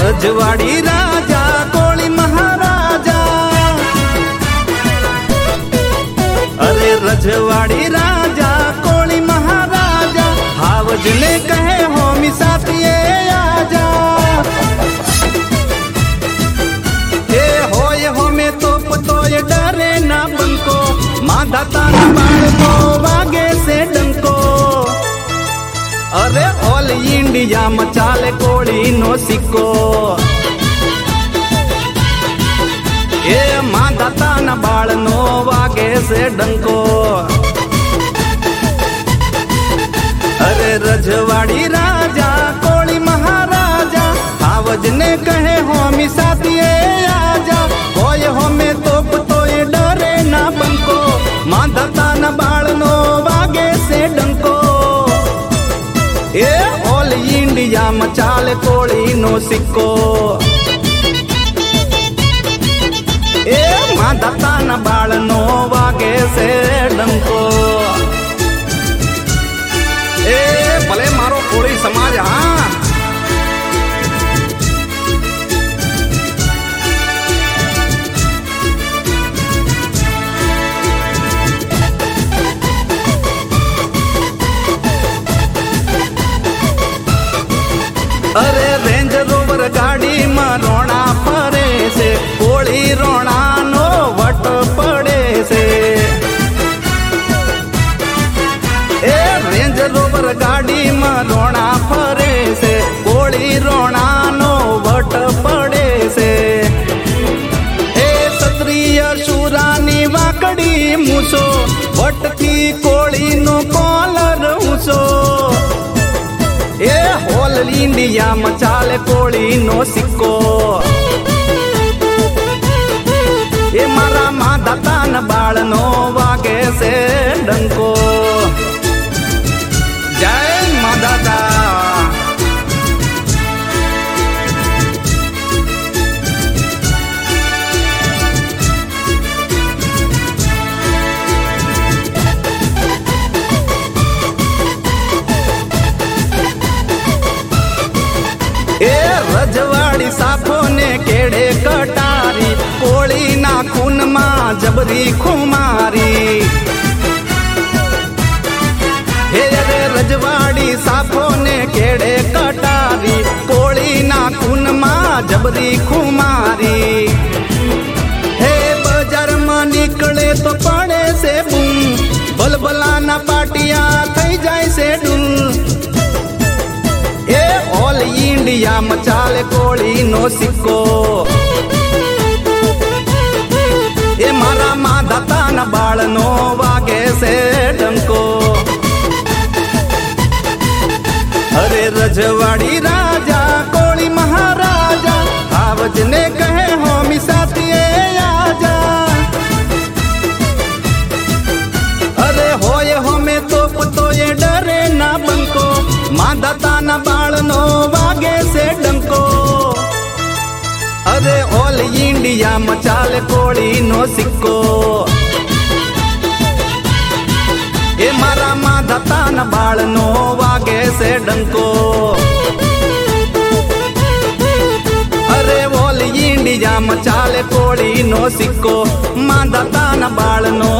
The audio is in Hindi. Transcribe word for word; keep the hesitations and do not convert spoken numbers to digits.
रजवाड़ी राजा कोली महाराजा, अरे रजवाड़ी राजा कोली महाराजा, हावज ने कहे होमी साथिये आजा। ये होय होमे तो पतोय डरे ना बंको, माधाता न बाल को वागे से डंको। अरे ऑल इंडिया मचाले कोड़ी नो सिक्को, ये माधाता न बाल नो वागे से डंको। अरे रजवाड़ी राजा कोली महाराजा, हावज ने कहे होमी साथिये आजा। होय होमे तो पतोय डरे ना बंको, माधाता न बाल नो वागे से डंको। ये ऑल इंडिया मचाल कोड़ी नो सिक्को, ए माधाता न बाल नो वागे से डंको। ए भले मारो कोड़ी समाज हाँ। अरे रेंज रोवर गाड़ी में रोना फरे से, कोड़ी रोना नो वट पड़े से। ए रेंज रोवर गाड़ी में रोना फरे से, कोड़ी रोना नो वट पड़े से। ए क्षत्रिय शूरानी वाकड़ी मूसो, वट थी कोड़ी नो कॉलर ऊंचो। ये होल इंडिया मचाले कोड़ी नो सिक्को, ये मारा माधाता न बाल नो वागे से डंको। जय माधाता। ए रजवाड़ी साथों ने केड़े कटारी, कोड़ी ना खून मां जबरी खुमारी। हे रे रजवाड़ी साथों ने केड़े कटारी, कोड़ी ना खून मां जबरी खुमारी। हे बाजार में निकले तो पड़े से बूम, बलबला ना पाटिया थई जाए से डूम। ए ऑल इंडिया मचाले कोड़ी नो सिक्को, ए मारा माधाता न बाल नो वागे से डंको। अरे रजवाड़ी राजा कोड़ी महाराजा, हावज ने कहे होमी साथिये आजा। अरे होय होमे तो पतोय डरे ना बंको, माधाता न बाल नो वागे से डंको। अरे ऑल इंडिया मचाल कोड़ी नो सिक्को, ए मारा माधाता न बाल नो वागे से डंको। अरे ऑल इंडिया मचाल कोड़ी नो सिक्को, माधाता न बाल नो